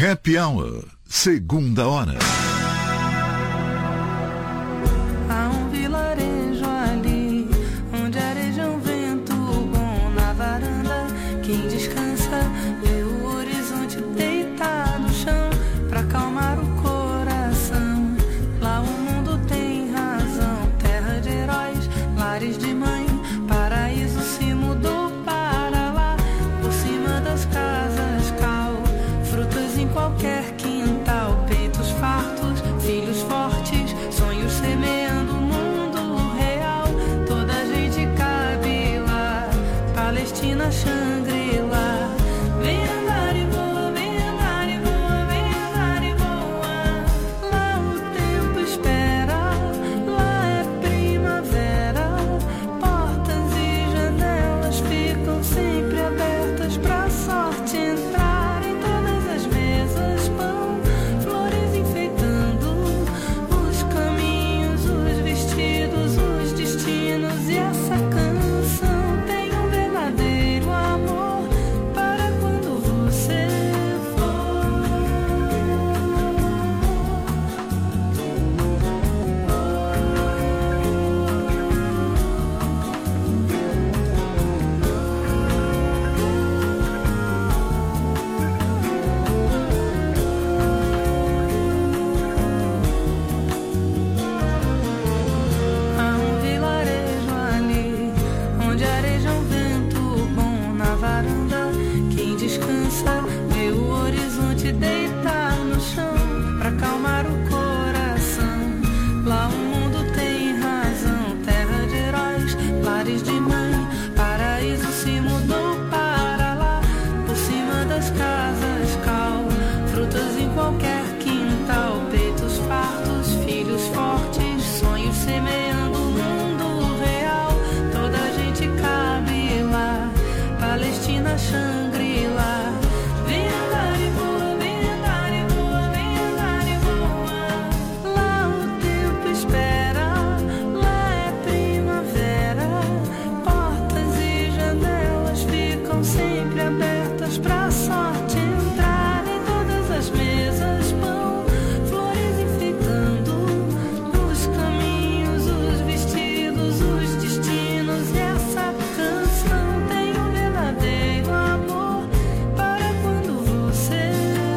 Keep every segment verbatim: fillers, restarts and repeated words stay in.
Happy Hour, segunda hora. Há um vilarejo ali, onde areja um vento bom na varanda. Quem descansa vê o horizonte deitar no chão pra acalmar o coração. Lá o mundo tem razão, terra de heróis, lares de mãe, paraíso se mudou para lá. Por cima das casas cal, frutas em qualquer quintal, peitos fartos, filhos fortes, sonhos semeando o mundo real. Toda a gente cabe lá, Palestina, Xangri-Lá. Vem andar e voa, vem andar e voa, vem andar e voa. Lá o tempo espera, lá é primavera. Portas e janelas ficam sempre abertas pra sorte entrar. Em todas as mesas pão, flores enfeitando os caminhos, os vestidos, os destinos. E essa canção tem um verdadeiro amor para quando você Há um vilarejo ali, onde areja um vento bom na varanda. Quem descansa vê o horizonte deitar no chão pra acalmar o coração. Lá o mundo tem razão, terra de heróis, lares de mãe, paraíso se mudou para lá. Por cima das casas cal, frutas em qualquer quintal, peitos fartos, filhos fortes, sonhos semeando o mundo real. Toda a gente cabe lá, Palestina, Xangri-Lá. Vem andar e voa, vem andar e voa, vem andar e voa. Lá o tempo espera, lá é primavera. Portas e janelas ficam sempre abertas pra sorte entrar. Em todas as mesas pão, flores enfeitando os caminhos, os vestidos, os destinos. E essa canção tem um verdadeiro amor para quando você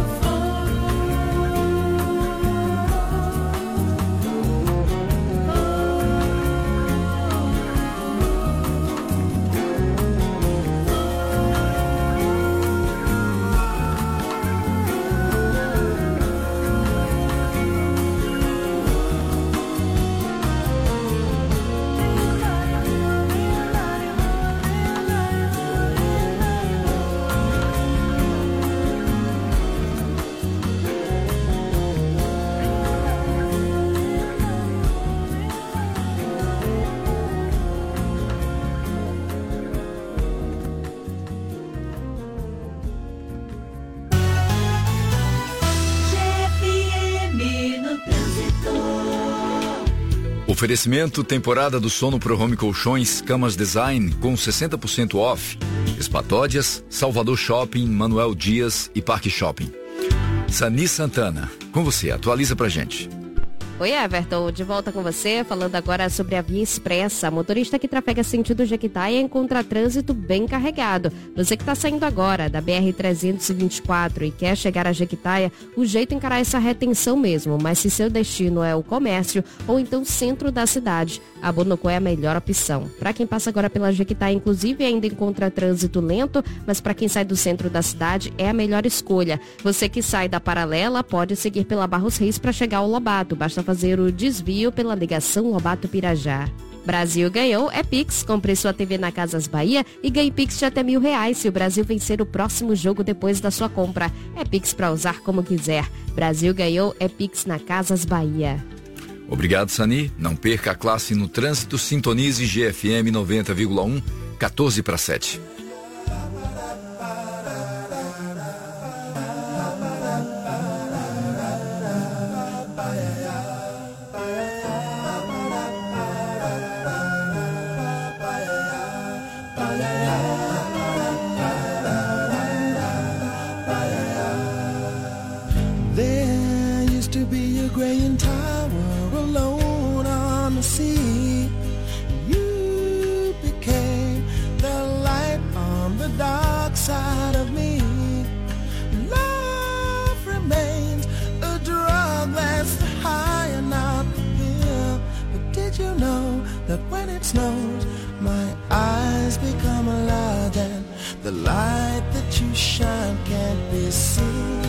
Oferecimento temporada do sono Pro Home Colchões, Camas Design com sessenta por cento off. Espatódias, Salvador Shopping, Manuel Dias e Parque Shopping. Sani Santana, com você, atualiza pra gente. Oi, Everton, de volta com você, falando agora sobre a Via Expressa. Motorista que trafega sentido Jequitaia encontra trânsito bem carregado. Você que está saindo agora da B R trezentos e vinte e quatro e quer chegar a Jequitaia, o jeito é encarar essa retenção mesmo. Mas se seu destino é o comércio ou então o centro da cidade, a Bonocô é a melhor opção. Para quem passa agora pela Jequitaia, inclusive, ainda encontra trânsito lento, mas para quem sai do centro da cidade, é a melhor escolha. Você que sai da Paralela pode seguir pela Barros Reis para chegar ao Lobato. Basta fazer o desvio pela ligação Lobato-Pirajá. Brasil ganhou, é Pix. Compre sua T V na Casas Bahia e ganhe Pix de até mil reais se o Brasil vencer o próximo jogo depois da sua compra. É Pix para usar como quiser. Brasil ganhou, é Pix na Casas Bahia. Obrigado, Sani. Não perca a classe no trânsito. Sintonize G F M noventa vírgula um, quatorze para sete. a graying tower alone on the sea. You became the light on the dark side of me. Love remains a drug that's high and not the pill. But did you know that when it snows, my eyes become large and the light that you shine can't be seen?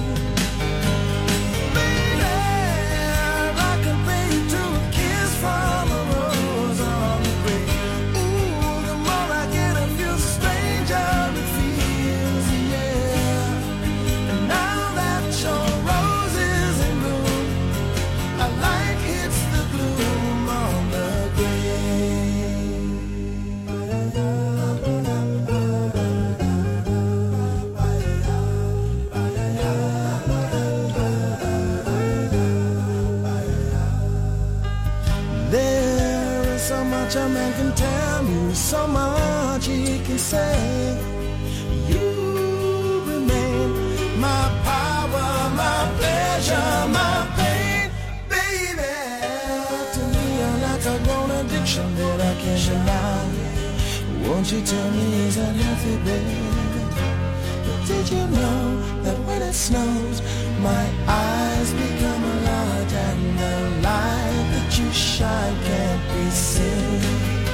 A man can tell you so much he can say. You remain my power, my pleasure, my pain, baby. To me you're like a grown addiction that I can't deny. Won't you tell me is that healthy, baby? But did you know that when it snows, my eyes become large and the light that you shine can't be seen?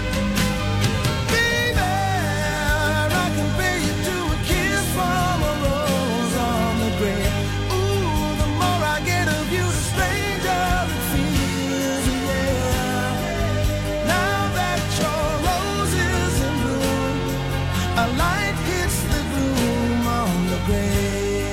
Baby, I can pay you to a kiss from a rose on the grave. Ooh, the more I get of you, the stranger it feels, yeah. Now that your rose is in bloom, a light hits the gloom on the grave.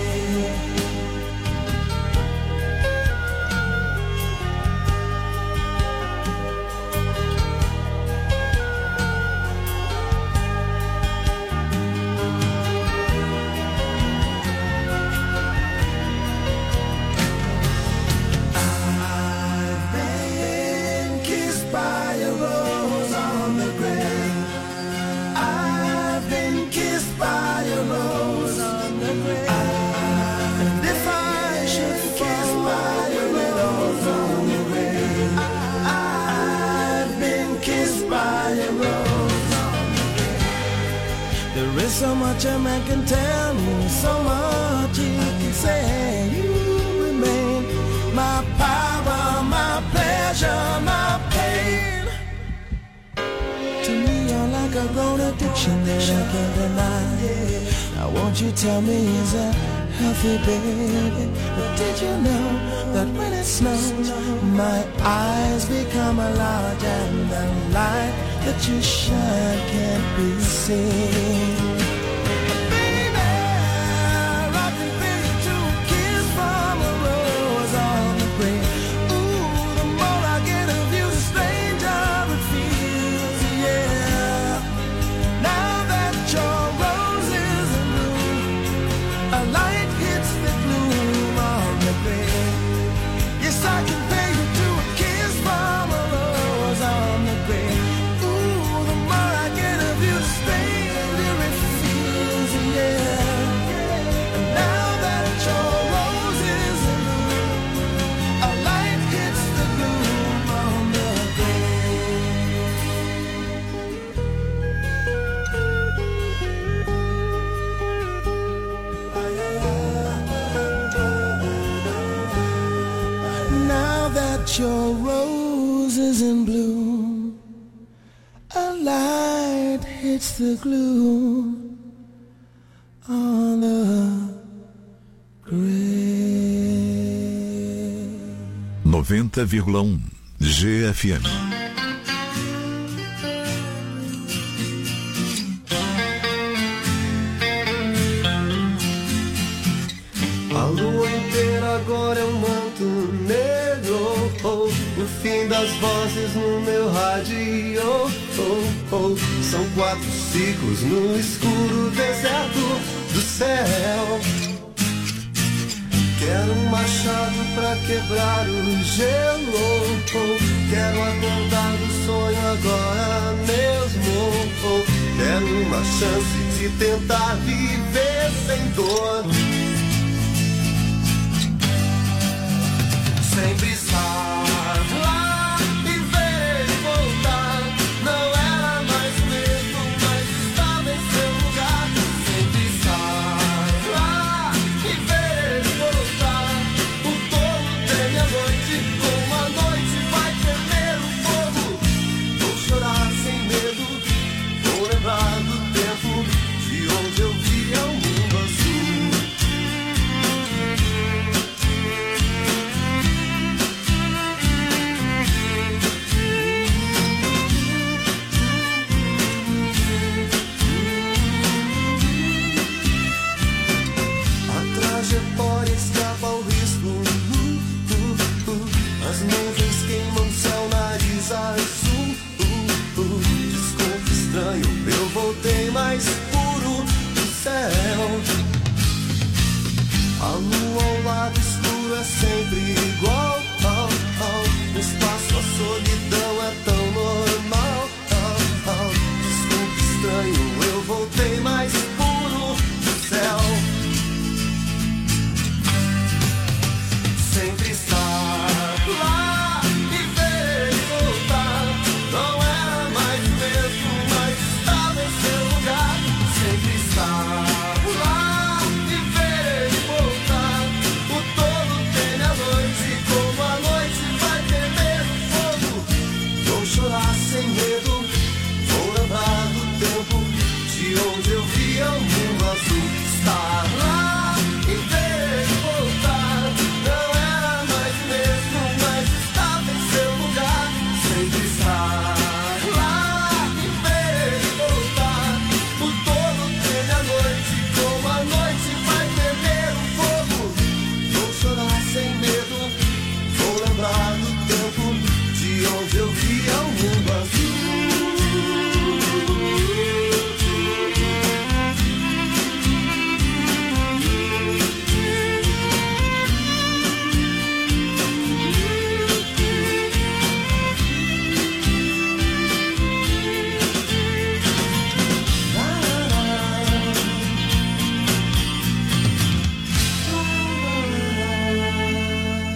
So much a man can tell me, so much he can say. You remain my power, my pleasure, my pain. To me you're like a grown addiction that I can't deny. Now won't you tell me is that healthy, baby? But did you know that when it snows, my eyes become large and the light that you shine can't be seen? Your rose is in bloom, a light hits the gloom on the grave. noventa vírgula um G F M. A lua inteira agora é um manto negro, oh, o fim das vozes no meu rádio, oh, oh, são quatro ciclos no escuro deserto do céu. Quero um machado pra quebrar o gelo, oh, quero acordar do sonho agora mesmo, oh, quero uma chance de tentar viver sem dor. Sempre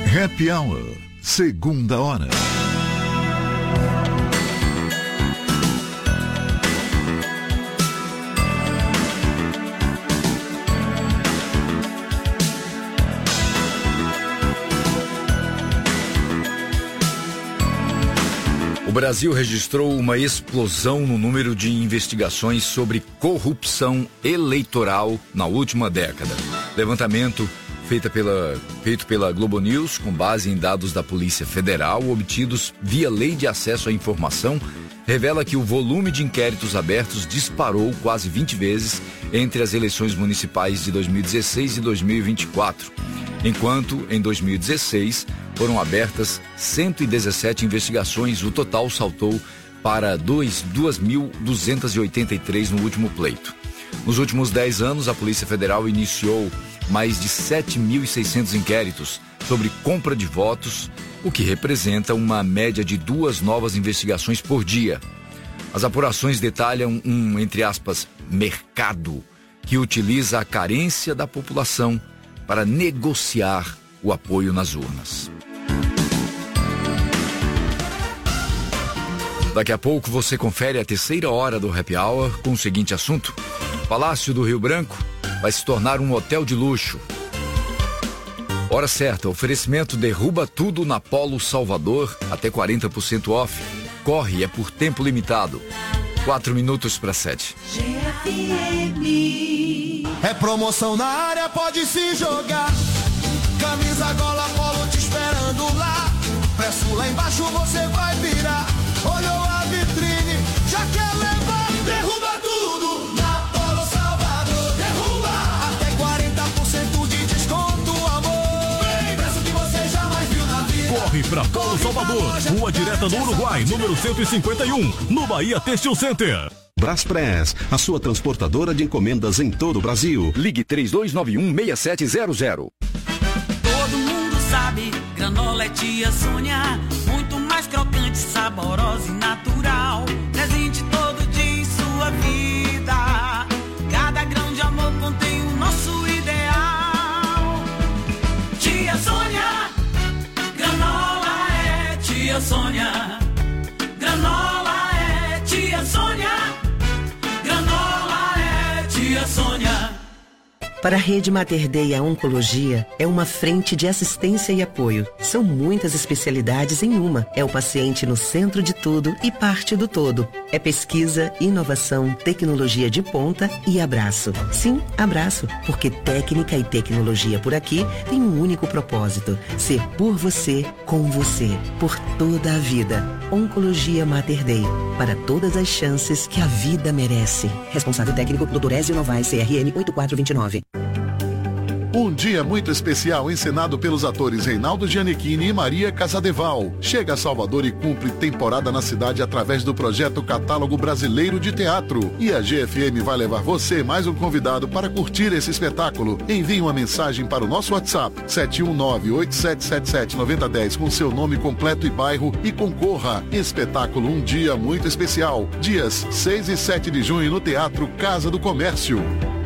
Happy Hour, segunda hora. O Brasil registrou uma explosão no número de investigações sobre corrupção eleitoral na última década. Levantamento feito pela, feito pela Globo News, com base em dados da Polícia Federal, obtidos via Lei de Acesso à Informação, revela que o volume de inquéritos abertos disparou quase vinte vezes entre as eleições municipais de dois mil e dezesseis e dois mil e vinte e quatro, enquanto em dois mil e dezesseis foram abertas cento e dezessete investigações. O total saltou para duas mil duzentas e oitenta e três no último pleito. Nos últimos dez anos, a Polícia Federal iniciou mais de sete mil e seiscentos inquéritos sobre compra de votos, o que representa uma média de duas novas investigações por dia. As apurações detalham um, entre aspas, mercado que utiliza a carência da população para negociar o apoio nas urnas. Daqui a pouco você confere a terceira hora do Happy Hour com o seguinte assunto: Palácio do Rio Branco vai se tornar um hotel de luxo. Hora certa, oferecimento Derruba Tudo na Polo Salvador, até quarenta por cento off. Corre, é por tempo limitado. Quatro minutos para sete. É promoção na área, pode se jogar. Camisa, gola, polo te esperando lá. Preço lá embaixo, você vai virar. Olhou a vitrine, já quer levar. Derruba tudo na Polo Salvador. Derruba até quarenta por cento de desconto, amor. Preço que você jamais viu na vida. Corre pra Polo Salvador, Rua Direta do Uruguai, número cento e cinquenta e um, no Bahia Têxtil Center. Braspress, a sua transportadora de encomendas em todo o Brasil. Ligue três dois nove um, seis sete zero zero. Todo mundo sabe, granola é tia Sônia, muito mais crocante, saborosa e natural. Presente todo dia em sua vida. Cada grão de amor contém o nosso ideal. Tia Sônia, granola é tia Sônia. Granola é tia Sônia. Granola é tia Sônia. Para a Rede Mater Dei, a oncologia é uma frente de assistência e apoio. São muitas especialidades em uma. É o paciente no centro de tudo e parte do todo. É pesquisa, inovação, tecnologia de ponta e abraço. Sim, abraço, porque técnica e tecnologia por aqui tem um único propósito: ser por você, com você, por toda a vida. Oncologia Mater Dei, para todas as chances que a vida merece. Responsável técnico, doutor Ézio Novaes, C R M oito quatro dois nove. Um dia muito especial encenado pelos atores Reinaldo Giannichini e Maria Casadeval. Chega a Salvador e cumpre temporada na cidade através do projeto Catálogo Brasileiro de Teatro. E a G F M vai levar você mais um convidado para curtir esse espetáculo. Envie uma mensagem para o nosso WhatsApp sete um nove, oito sete sete sete, nove zero um zero com seu nome completo e bairro e concorra. Espetáculo Um Dia Muito Especial. Dias seis e sete de junho no Teatro Casa do Comércio.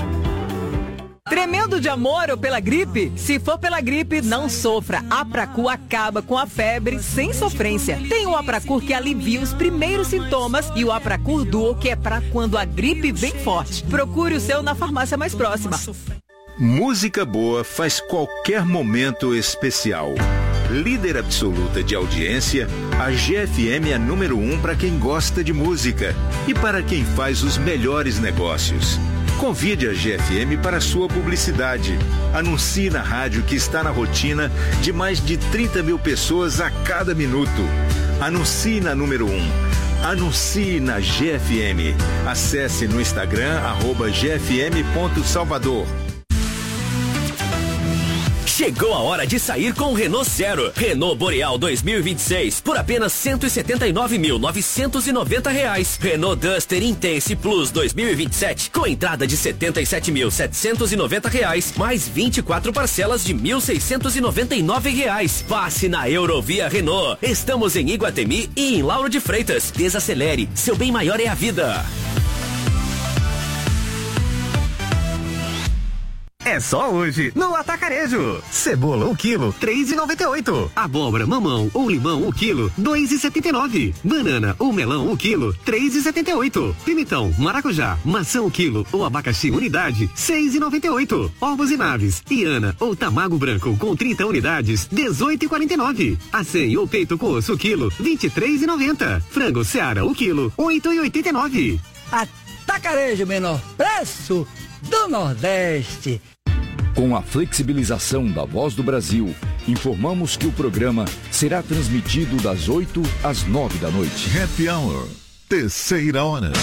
Tremendo de amor ou pela gripe? Se for pela gripe, não sofra. Apracu acaba com a febre sem sofrência. Tem o Apracur que alivia os primeiros sintomas e o Apracur Duo, que é para quando a gripe vem forte. Procure o seu na farmácia mais próxima. Música boa faz qualquer momento especial. Líder absoluta de audiência, a G F M é número um para quem gosta de música e para quem faz os melhores negócios. Convide a G F M para sua publicidade. Anuncie na rádio que está na rotina de mais de trinta mil pessoas a cada minuto. Anuncie na número um. Anuncie na G F M. Acesse no Instagram, arroba g f m ponto salvador. Chegou a hora de sair com o Renault Zero. Renault Boreal dois mil e vinte e seis por apenas cento e setenta e nove mil, novecentos e noventa reais. Renault Duster Intense Plus dois mil e vinte e sete com entrada de setenta e sete mil, setecentos e noventa reais, mais vinte e quatro parcelas de mil seiscentos e noventa e nove reais. Passe na Eurovia Renault. Estamos em Iguatemi e em Lauro de Freitas. Desacelere, seu bem maior é a vida. é só hoje no Atacarejo. Cebola o quilo, três e noventa e oito. Abóbora, mamão ou limão o quilo, dois e setenta e nove. Banana ou melão o quilo, três e setenta e oito. Pimentão, maracujá, maçã o quilo ou abacaxi unidade, seis e noventa e oito. Ovos e naves, Iana ou tamago branco com trinta unidades, dezoito e quarenta e nove. Acém ou peito com osso o quilo, vinte e três e noventa. Frango Seara o quilo, oito e oitenta e nove. Atacarejo, menor preço do Nordeste. Com a flexibilização da Voz do Brasil, informamos que o programa será transmitido das oito às nove da noite. Happy Hour, terceira hora.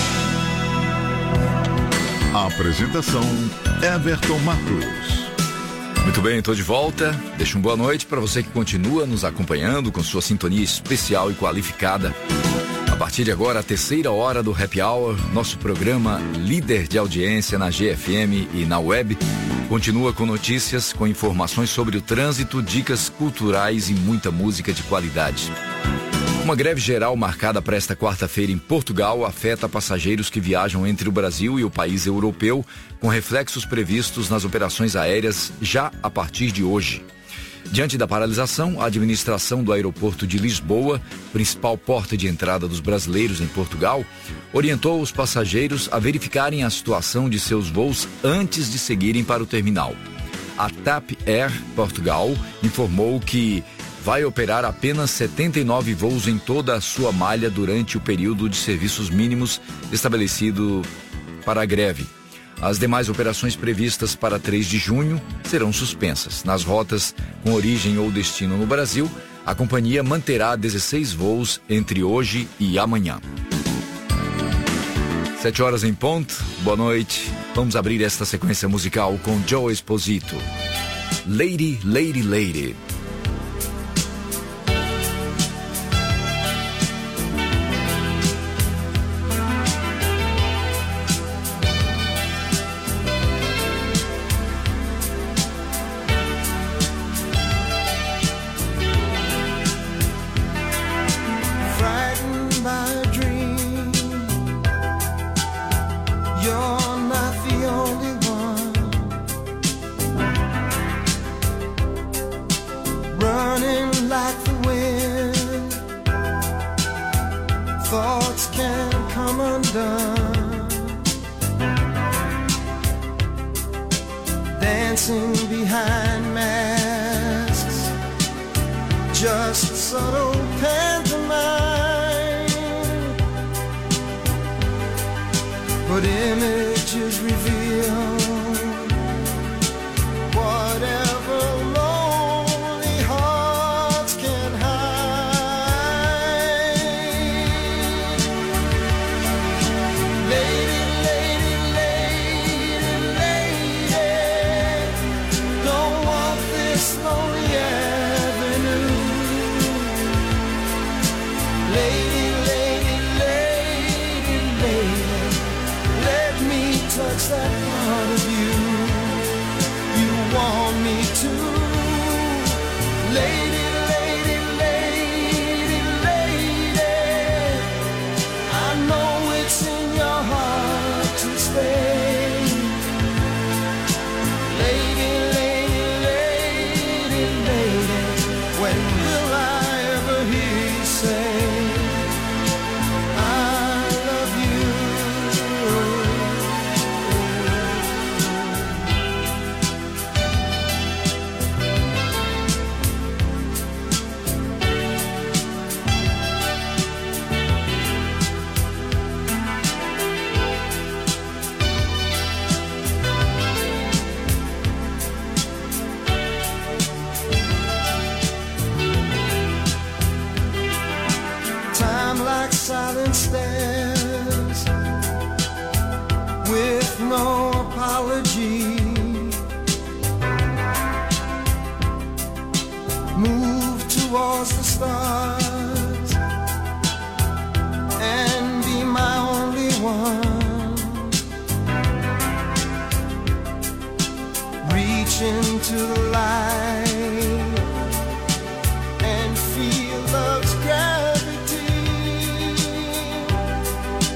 Apresentação, Everton Marcos. Muito bem, estou de volta. Deixo uma boa noite para você que continua nos acompanhando com sua sintonia especial e qualificada. A partir de agora, a terceira hora do Happy Hour, nosso programa líder de audiência na G F M e na web, continua com notícias, com informações sobre o trânsito, dicas culturais e muita música de qualidade. Uma greve geral marcada para esta quarta-feira em Portugal afeta passageiros que viajam entre o Brasil e o país europeu, com reflexos previstos nas operações aéreas já a partir de hoje. Diante da paralisação, a administração do aeroporto de Lisboa, principal porta de entrada dos brasileiros em Portugal, orientou os passageiros a verificarem a situação de seus voos antes de seguirem para o terminal. A TAP Air Portugal informou que vai operar apenas setenta e nove voos em toda a sua malha durante o período de serviços mínimos estabelecido para a greve. As demais operações previstas para três de junho serão suspensas. Nas rotas com origem ou destino no Brasil, a companhia manterá dezesseis voos entre hoje e amanhã. Sete horas em ponto, boa noite. Vamos abrir esta sequência musical com Joe Esposito. Lady, Lady, Lady.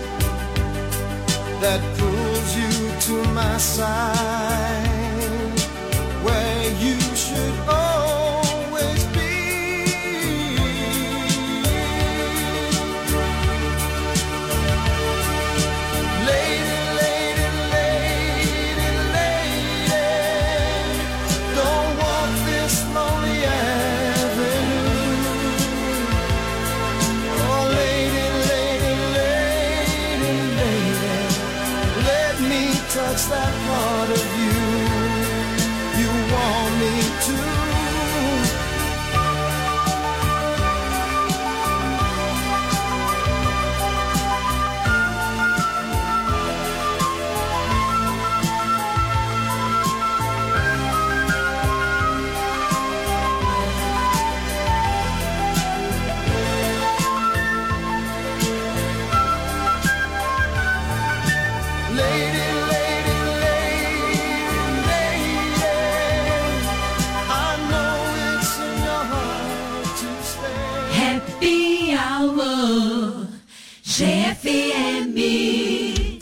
That pulls you to my side. Alô, G F M.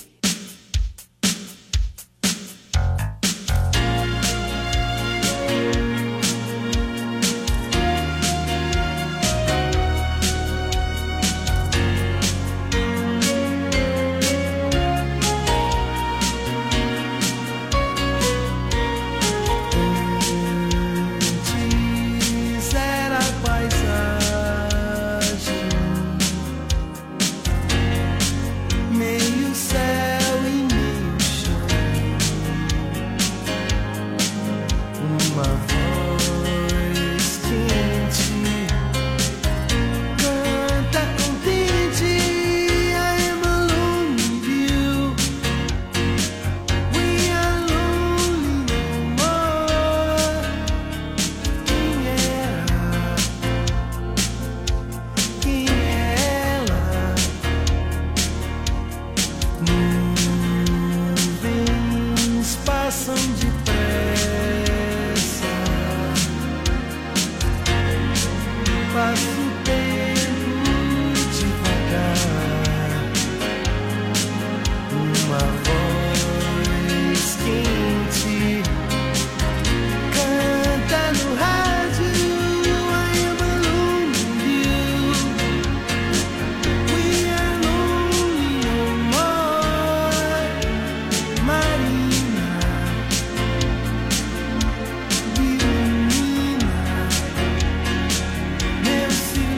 Meu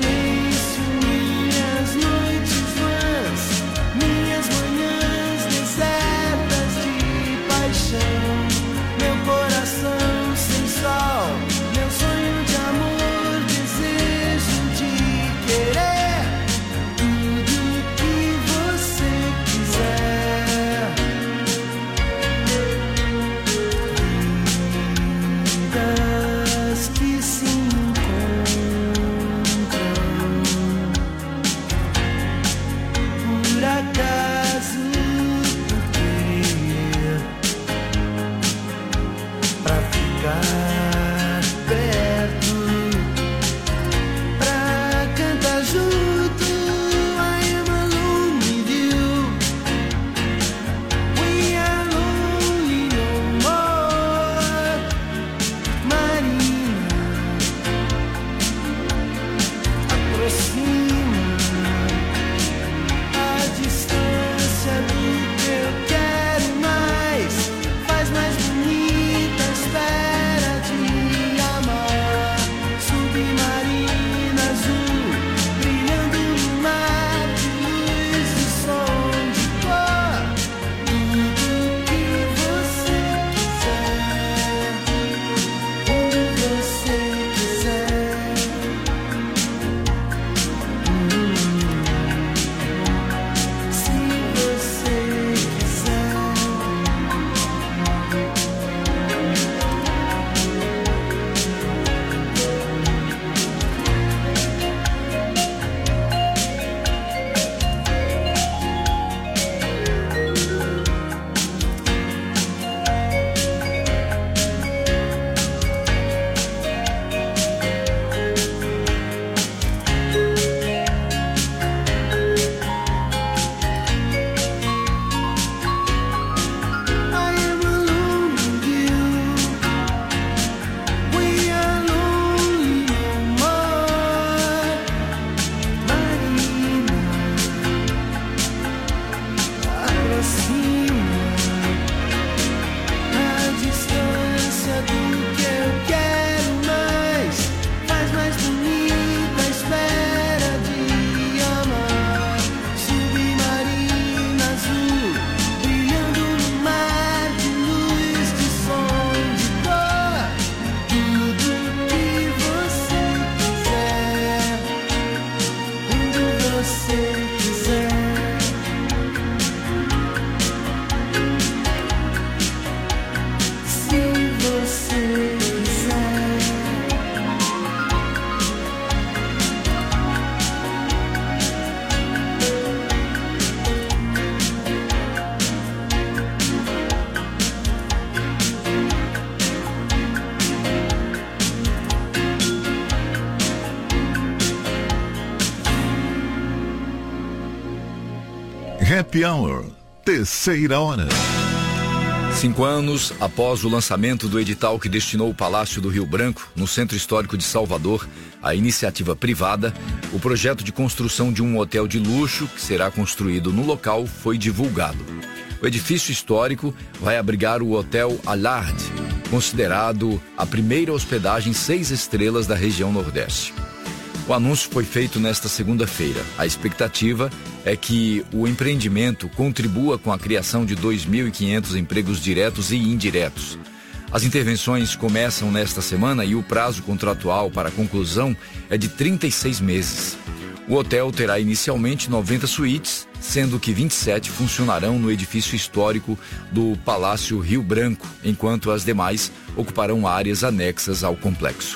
Happy Hour, terceira hora. Cinco anos após o lançamento do edital que destinou o Palácio do Rio Branco, no Centro Histórico de Salvador, à iniciativa privada, o projeto de construção de um hotel de luxo que será construído no local foi divulgado. O edifício histórico vai abrigar o Hotel Allard, considerado a primeira hospedagem seis estrelas da região Nordeste. O anúncio foi feito nesta segunda-feira. A expectativa é que o empreendimento contribua com a criação de dois mil e quinhentos empregos diretos e indiretos. As intervenções começam nesta semana e o prazo contratual para a conclusão é de trinta e seis meses. O hotel terá inicialmente noventa suítes, sendo que vinte e sete funcionarão no edifício histórico do Palácio Rio Branco, enquanto as demais ocuparão áreas anexas ao complexo.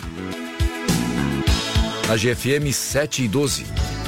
Na G F M sete e doze.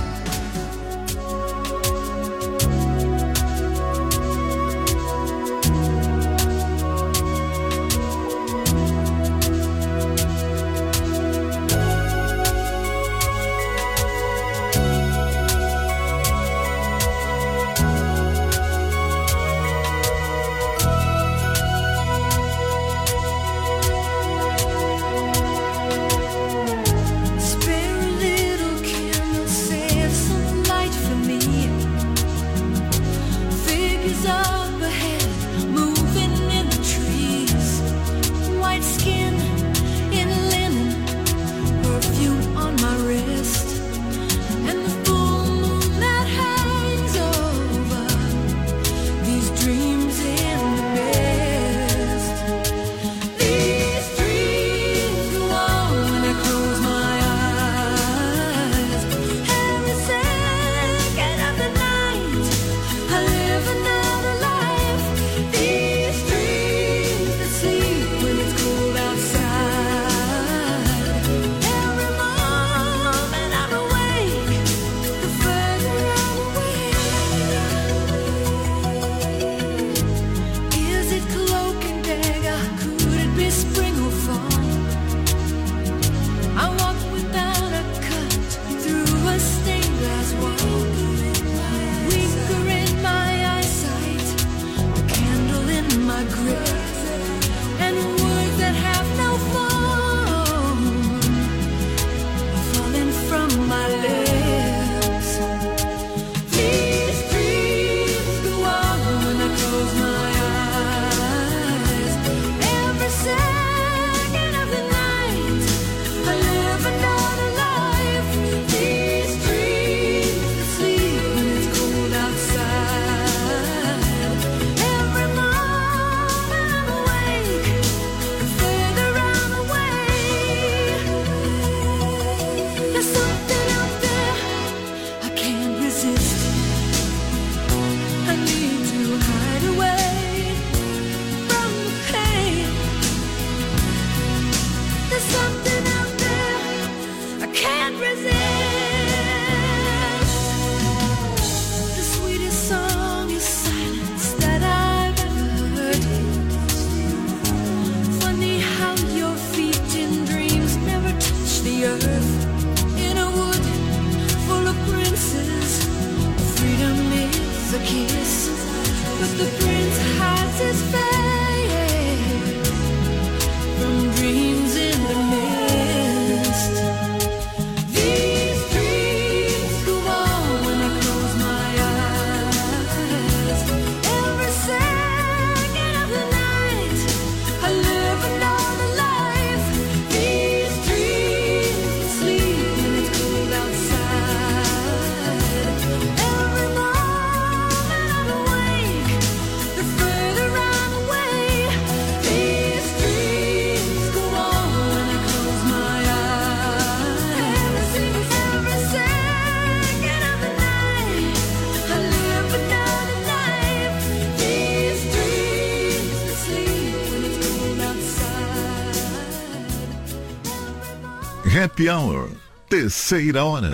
Happy Hour, terceira hora.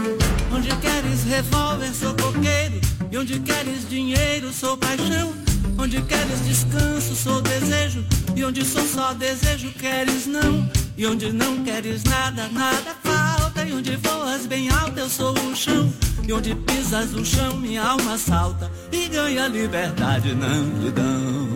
Onde queres revólver, sou coqueiro. E onde queres dinheiro, sou paixão. Onde queres descanso, sou desejo. E onde sou só desejo, queres não. E onde não queres nada, nada falta. E onde voas bem alto, eu sou o chão. E onde pisas no chão, minha alma salta. E ganha liberdade, não lhe dão.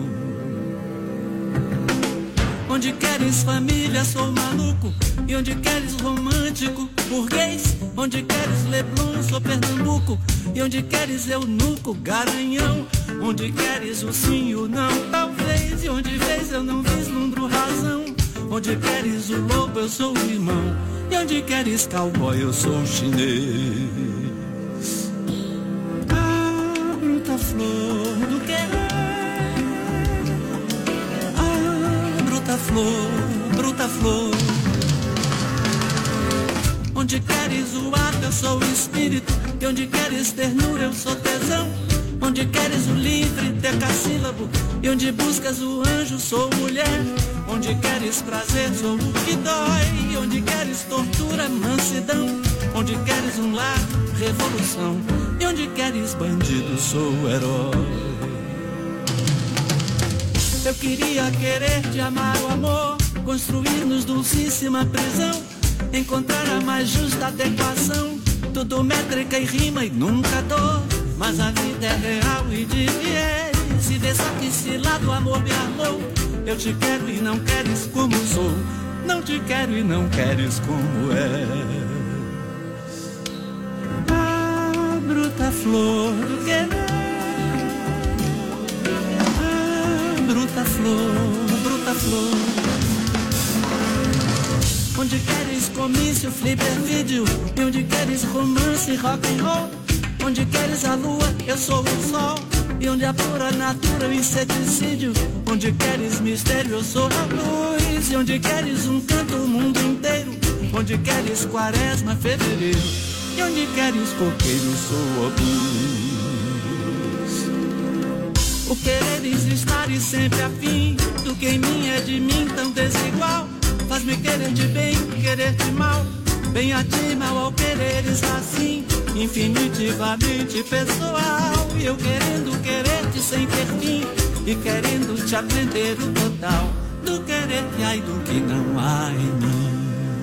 Onde queres família, sou maluco. E onde queres romântico, burguês. Onde queres Leblon, sou Pernambuco. E onde queres eunuco, garanhão. Onde queres o sim e o não, talvez. E onde vês eu não vislumbro razão. Onde queres o lobo, eu sou o irmão. E onde queres cowboy, eu sou o chinês. Ah, bruta flor do querer. Ah, bruta flor, bruta flor. Onde queres o ato, eu sou o espírito. E onde queres ternura, eu sou tesão. Onde queres o livre, decassílabo. E onde buscas o anjo, sou mulher. Onde queres prazer, sou o que dói. E onde queres tortura, mansidão. Onde queres um lar, revolução. E onde queres bandido, sou o herói. Eu queria querer te amar o amor. Construir-nos dulcíssima prisão. Encontrar a mais justa adequação. Tudo métrica e rima e nunca dor. Mas a vida é real e de viés. Se vê só que esse lado o amor me armou. Eu te quero e não queres como sou. Não te quero e não queres como és. Ah, bruta flor do querer. Ah, bruta flor, bruta flor. Onde queres comício, flipper vídeo. E onde queres romance, rock and roll. Onde queres a lua, eu sou o sol. E onde a pura natura, o inseticídio. Onde queres mistério, eu sou a luz. E onde queres um canto, o mundo inteiro. Onde queres quaresma, fevereiro. E onde queres coqueiro, eu sou o blues. O quereres estar e sempre afim. Do que em mim é de mim tão desigual. Faz-me querer de bem, querer de mal. Bem a ti, mal ao quereres assim. Infinitivamente pessoal. E eu querendo querer-te sem ter fim. E querendo te aprender o total. Do querer que há e do que não há em mim.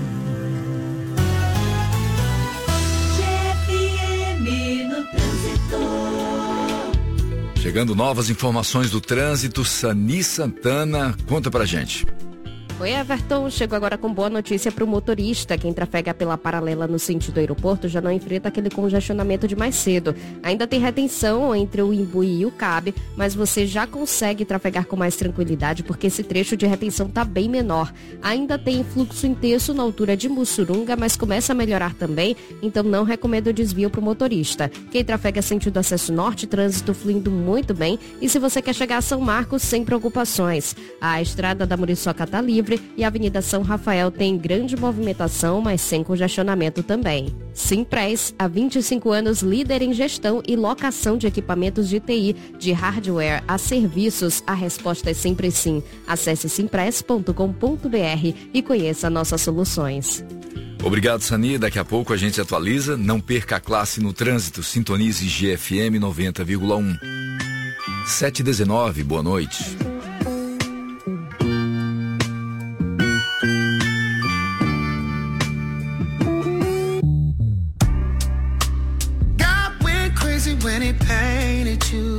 G F M no trânsito. Chegando novas informações do trânsito, Sani Santana, conta pra gente. Oi, Everton. Chego agora com boa notícia para o motorista. Quem trafega pela paralela no sentido aeroporto já não enfrenta aquele congestionamento de mais cedo. Ainda tem retenção entre o Imbuí e o Cabe, mas você já consegue trafegar com mais tranquilidade porque esse trecho de retenção está bem menor. Ainda tem fluxo intenso na altura de Mussurunga, mas começa a melhorar também, então não recomendo o desvio para o motorista. Quem trafega sentido acesso norte, trânsito fluindo muito bem. E se você quer chegar a São Marcos, sem preocupações. A estrada da Muriçoca está livre e a Avenida São Rafael tem grande movimentação, mas sem congestionamento também. Simpress, há vinte e cinco anos, líder em gestão e locação de equipamentos de T I, de hardware a serviços. A resposta é sempre sim. Acesse simpress ponto com ponto b r e conheça nossas soluções. Obrigado, Sani. Daqui a pouco a gente atualiza. Não perca a classe no trânsito. Sintonize G F M noventa vírgula um. sete e dezenove, boa noite. When he painted you,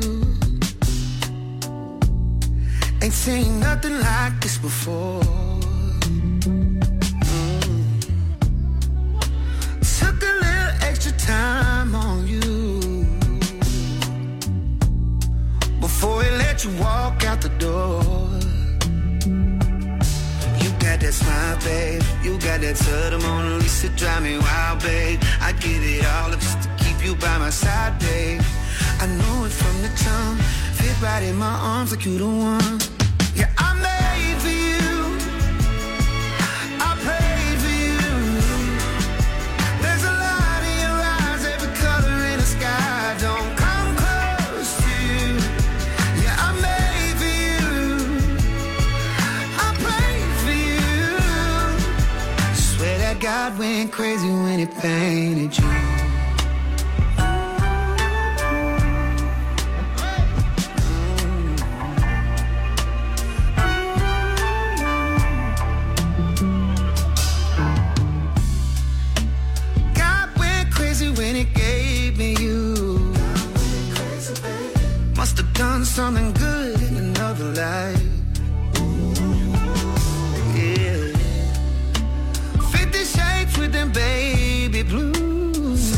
ain't seen nothing like this before. Mm. Took a little extra time on you before he let you walk out the door. You got that smile, babe. You got that touch of Mona Lisa, drive me wild, babe. I give it all up just to keep you by my side, babe. I know it from the jump. Fit right in my arms like you the one. Yeah, I made for you. I prayed for you. There's a light in your eyes, every color in the sky. Don't come close to you. Yeah, I made for you. I prayed for you. Swear that God went crazy when he painted you. done something good in another life. Yeah. Fifty shades with them baby blues.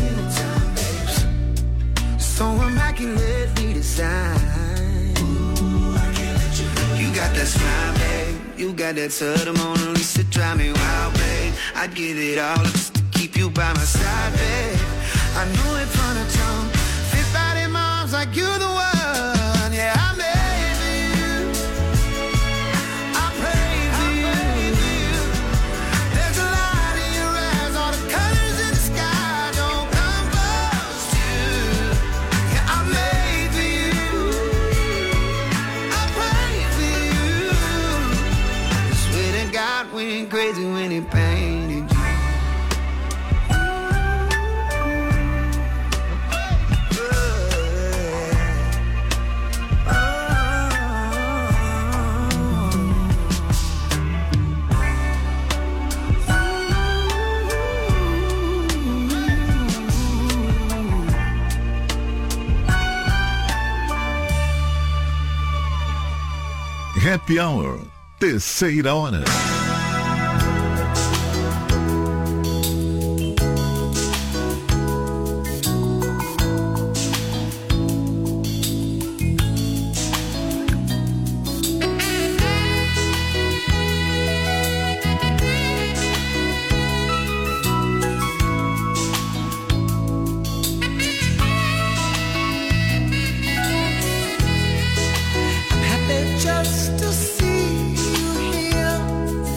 So immaculately designed. You got that smile, babe. You got that sort of Mona Lisa, drive me wild, babe. I'd give it all just to keep you by my side, babe. I knew it from the jump. Fit body moms like you the one. Yeah, I made for you. I prayed for you. There's a light in your eyes, all the colors in the sky don't come close to you. Yeah, I made for you. I prayed for you. I swear to God, we ain't crazy when he painted you. Happy Hour, terceira hora. Just to see you here.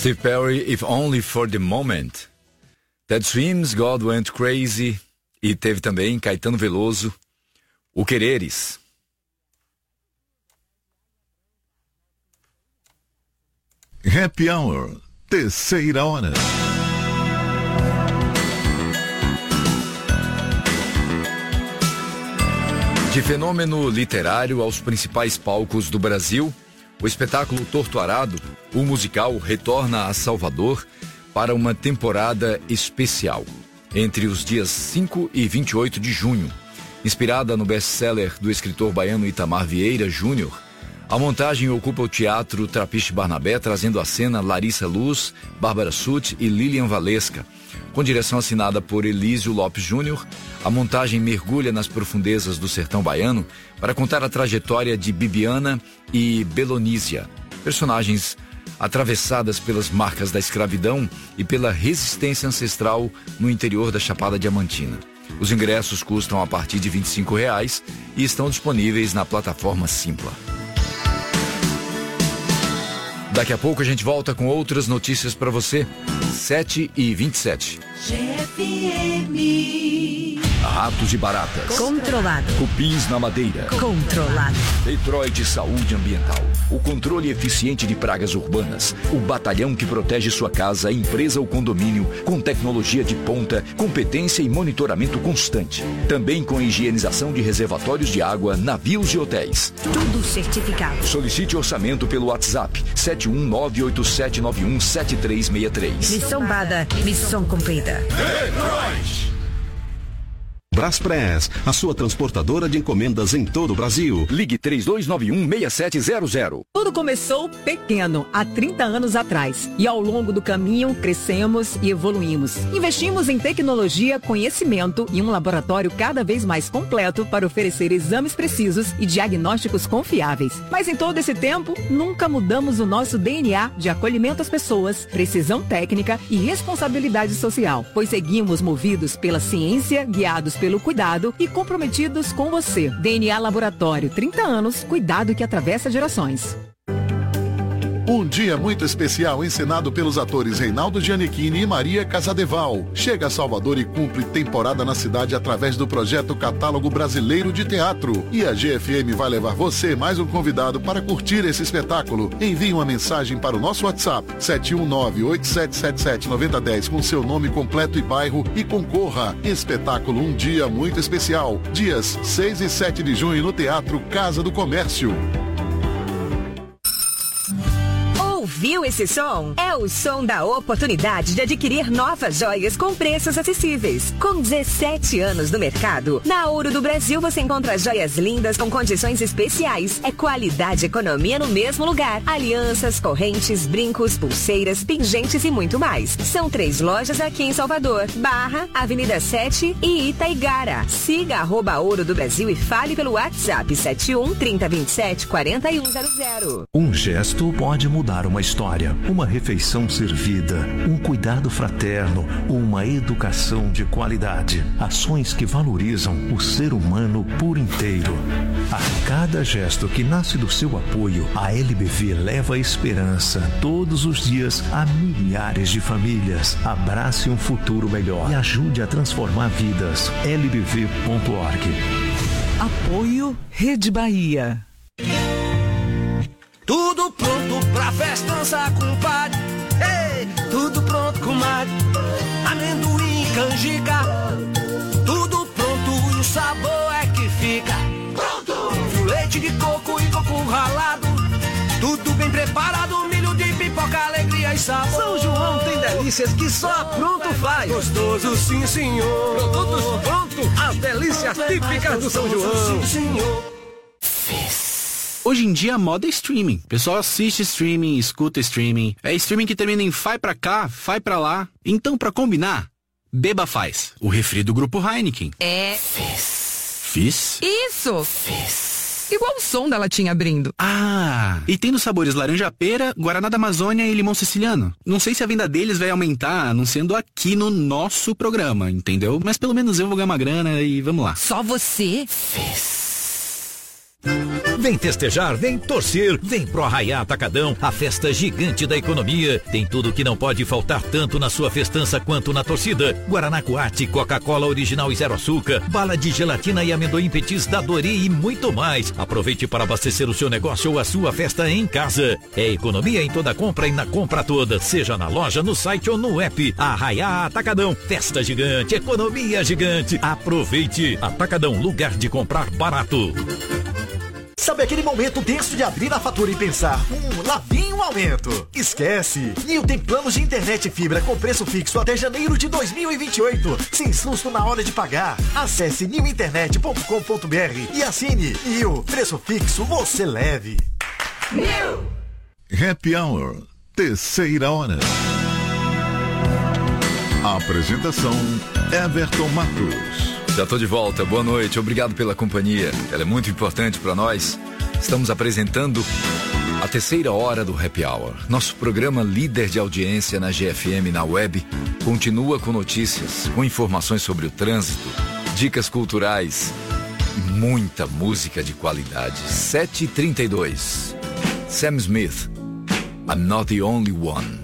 Steve Perry, If Only for the Moment. Ted Swims, God Went Crazy. E teve também Caetano Veloso, O Quereres. Happy Hour, terceira hora. De fenômeno literário aos principais palcos do Brasil, o espetáculo Torto Arado, o musical, retorna a Salvador para uma temporada especial, entre os dias cinco e vinte e oito de junho. Inspirada no best-seller do escritor baiano Itamar Vieira Júnior, a montagem ocupa o Teatro Trapiche Barnabé, trazendo à cena Larissa Luz, Bárbara Sutt e Lilian Valesca. Com direção assinada por Elísio Lopes Júnior, a montagem mergulha nas profundezas do sertão baiano para contar a trajetória de Bibiana e Belonísia, personagens atravessadas pelas marcas da escravidão e pela resistência ancestral no interior da Chapada Diamantina. Os ingressos custam a partir de vinte e cinco reais e estão disponíveis na plataforma Simpla. Daqui a pouco a gente volta com outras notícias para você. sete e vinte e sete. G F M. Ratos e baratas. Controlado. Cupins na madeira. Controlado. Detroit Saúde Ambiental. O controle eficiente de pragas urbanas. O batalhão que protege sua casa, empresa ou condomínio com tecnologia de ponta, competência e monitoramento constante. Também com higienização de reservatórios de água, navios e hotéis. Tudo certificado. Solicite orçamento pelo WhatsApp sete um nove oito sete nove um sete três seis três. Missão dada, missão cumprida. Detroit! Braspress, a sua transportadora de encomendas em todo o Brasil. Ligue três dois nove um seis sete zero zero. Tudo começou pequeno, há trinta anos atrás. E ao longo do caminho, crescemos e evoluímos. Investimos em tecnologia, conhecimento e um laboratório cada vez mais completo para oferecer exames precisos e diagnósticos confiáveis. Mas em todo esse tempo, nunca mudamos o nosso D N A de acolhimento às pessoas, precisão técnica e responsabilidade social. Pois seguimos movidos pela ciência, guiados pelo cuidado e comprometidos com você. D N A Laboratório, trinta anos, cuidado que atravessa gerações. Um dia muito especial encenado pelos atores Reinaldo Giannichini e Maria Casadeval. Chega a Salvador e cumpre temporada na cidade através do projeto Catálogo Brasileiro de Teatro. E a G F M vai levar você mais um convidado para curtir esse espetáculo. Envie uma mensagem para o nosso WhatsApp sete um nove oito sete sete sete nove zero um zero com seu nome completo e bairro e concorra. Espetáculo Um Dia Muito Especial. Dias seis e sete de junho no Teatro Casa do Comércio. Ouviu esse som? É o som da oportunidade de adquirir novas joias com preços acessíveis. Com dezessete anos no mercado, na Ouro do Brasil você encontra joias lindas com condições especiais. É qualidade e economia no mesmo lugar. Alianças, correntes, brincos, pulseiras, pingentes e muito mais. São três lojas aqui em Salvador, Barra, Avenida sete e Itaigara. Siga arroba Ouro do Brasil e fale pelo WhatsApp sete um, trinta, vinte e sete, quarenta e um zero zero. Um gesto pode mudar uma história, uma refeição servida, um cuidado fraterno, uma educação de qualidade, ações que valorizam o ser humano por inteiro. A cada gesto que nasce do seu apoio, a L B V leva esperança todos os dias a milhares de famílias. Abrace um futuro melhor e ajude a transformar vidas. L B V ponto org. Apoio Rede Bahia. Tudo pronto pra festança, compadre. Ei, tudo pronto, comadre. Amendoim, canjica. Tudo pronto e o sabor é que fica. Pronto! Fio, leite de coco e coco ralado. Tudo bem preparado, milho de pipoca, alegria e sabor. São João tem delícias que só a Pronto faz. Gostoso, sim, senhor. Produtos Pronto, as delícias típicas do São João. Sim, senhor. Hoje em dia a moda é streaming. O pessoal assiste streaming, escuta streaming. É streaming que termina em fai pra cá, fai pra lá. Então, pra combinar, beba Faz, o refri do grupo Heineken. É. Fizz. Fizz? Isso! Fizz. Igual o som da latinha abrindo. Ah, e tem nos sabores laranja-pera, guaraná da Amazônia e limão siciliano. Não sei se a venda deles vai aumentar, anunciando aqui no nosso programa, entendeu? Mas pelo menos eu vou ganhar uma grana e vamos lá. Só você? Fizz. Vem festejar, vem torcer, vem pro Arraiá Atacadão, a festa gigante da economia. Tem tudo que não pode faltar tanto na sua festança quanto na torcida. Guaraná Coate, Coca-Cola original e zero açúcar, bala de gelatina e amendoim petis da Dori e muito mais. Aproveite para abastecer o seu negócio ou a sua festa em casa. É economia em toda compra e na compra toda, seja na loja, no site ou no app. Arraiá Atacadão, festa gigante, economia gigante. Aproveite. Atacadão, lugar de comprar barato. Sabe aquele momento tenso de abrir a fatura e pensar, hum, lá vem um aumento? Esquece! Nil tem planos de internet e fibra com preço fixo até janeiro de dois mil e vinte e oito, sem susto na hora de pagar. Acesse nil internet ponto com ponto br e assine. Nil, preço fixo você leve. Nil! Happy Hour, terceira hora. Apresentação, Everton Matos. Já estou de volta, boa noite, obrigado pela companhia, ela é muito importante para nós. Estamos apresentando a terceira hora do Happy Hour. Nosso programa líder de audiência na G F M na web continua com notícias, com informações sobre o trânsito, dicas culturais, muita música de qualidade. sete e trinta e dois. Sam Smith, I'm Not the Only One.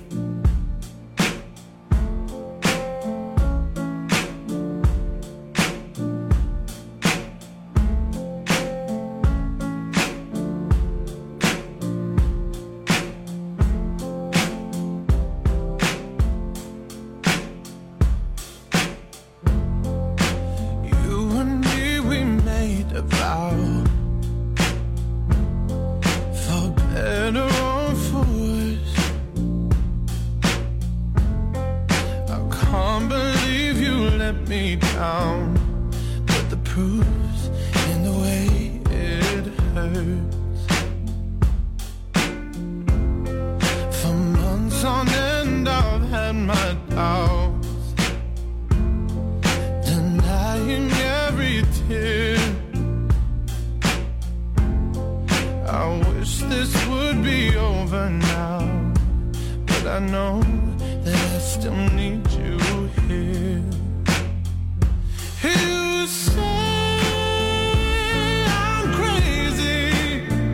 You say I'm crazy.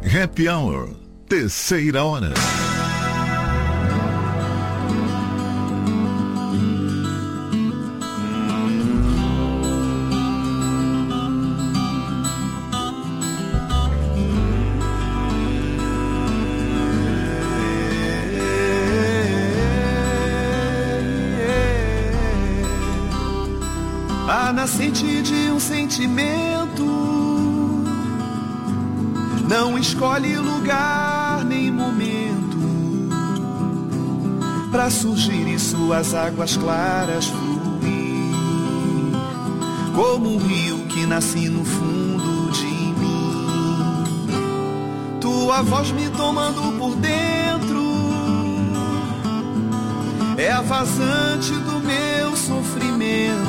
Happy Hour, terceira hora. A nascente de um sentimento não escolhe lugar nem momento pra surgir e suas águas claras fluir, como um rio que nasce no fundo de mim. Tua voz me tomando por dentro é a vazante do meu sofrimento,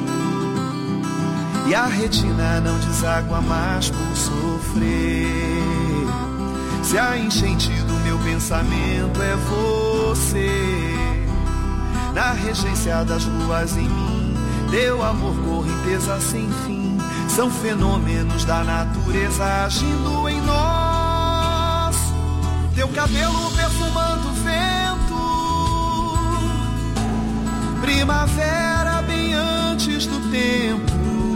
e a retina não deságua mais por sofrer. Se a enchente do meu pensamento é você, na regência das luas em mim, teu amor, correnteza sem fim, são fenômenos da natureza agindo em nós. Teu cabelo perfumando o vento, primavera bem antes do tempo.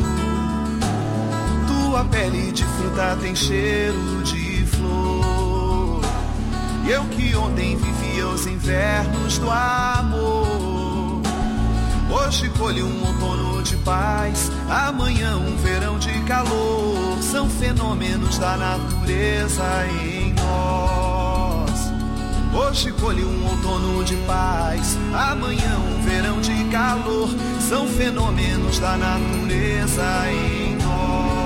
Tua pele de fruta tem cheiro de flor, e eu que ontem vivia os invernos do amor, hoje colho um outono de paz, amanhã um verão de calor. São fenômenos da natureza em nós. Hoje colho um outono de paz, amanhã um verão de calor. São fenômenos da natureza em nós.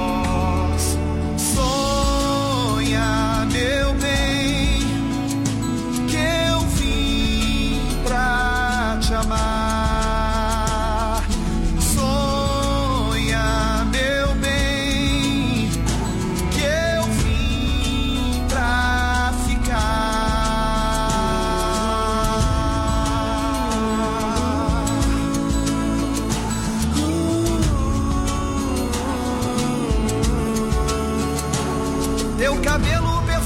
Sonha, meu bem, que eu vim pra te amar. Sonha, meu bem, que eu vim pra ficar. Teu cabelo